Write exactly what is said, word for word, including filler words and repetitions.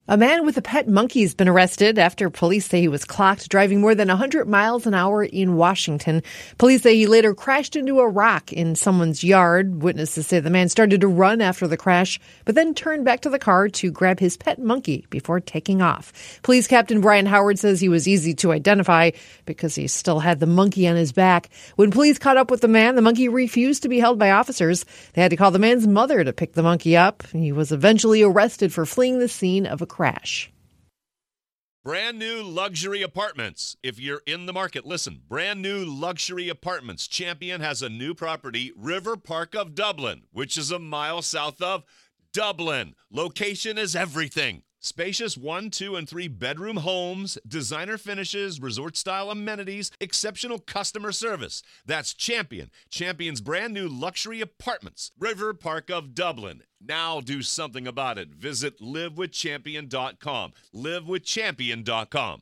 A man with a pet monkey has been arrested after police say he was clocked driving more than one hundred miles an hour in Washington. Police say he later crashed into a rock in someone's yard. Witnesses say the man started to run after the crash, but then turned back to the car to grab his pet monkey before taking off. Police Captain Brian Howard says he was easy to identify because he still had the monkey on his back. When police caught up with the man, the monkey refused to be held by officers. They had to call the man's mother to pick the monkey up. He was eventually arrested for fleeing the scene of a crash. Brand new luxury apartments. If you're in the market, listen. Brand new luxury apartments. Champion has a new property, River Park of Dublin, which is a mile south of Dublin. Location is everything. Spacious one, two, and three bedroom homes, designer finishes, resort-style amenities, exceptional customer service. That's Champion. Champion's brand new luxury apartments, River Park of Dublin. Now do something about it. Visit live with champion dot com. live with champion dot com.